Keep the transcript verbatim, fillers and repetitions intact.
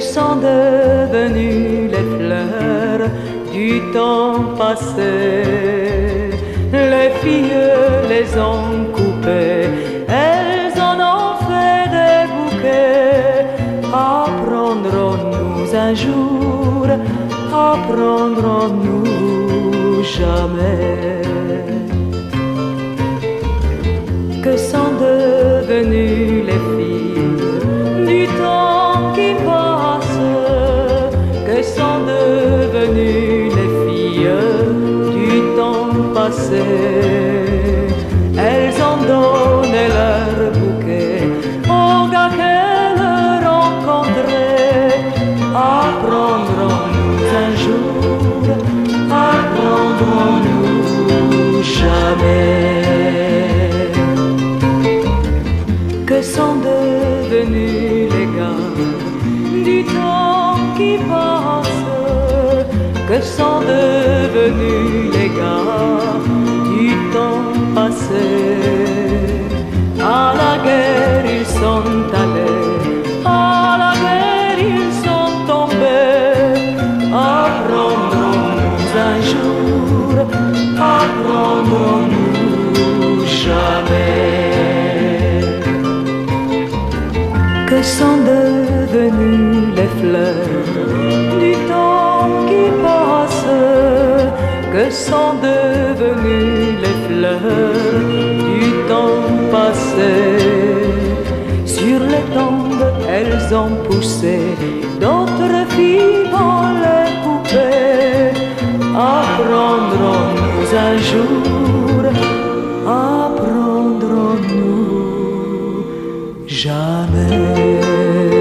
sont devenues les fleurs du temps passé. Les filles les ont coupées, elles en ont fait des bouquets. Apprendrons-nous un jour, apprendrons-nous jamais? Que sont devenues les filles du temps qui passe? Que sont devenues les filles du temps passé? Elles ont donné leur bouquet au gars qu'elles rencontraient. Apprendrons-nous un jour, apprendrons-nous jamais? Que sont devenus les gars du temps qui passe? Que sont devenus les gars du temps passé? À la guerre ils sont allés, à la guerre ils sont tombés. Apprendrons-nous un jour, apprendrons-nous jamais? Que sont devenues les fleurs du temps qui passe? Que sont devenues les fleurs du temps passé? Sur les tombes elles ont poussé d'autres filles dans les poupées. Apprendrons-nous un jour, apprendrons-nous jamais?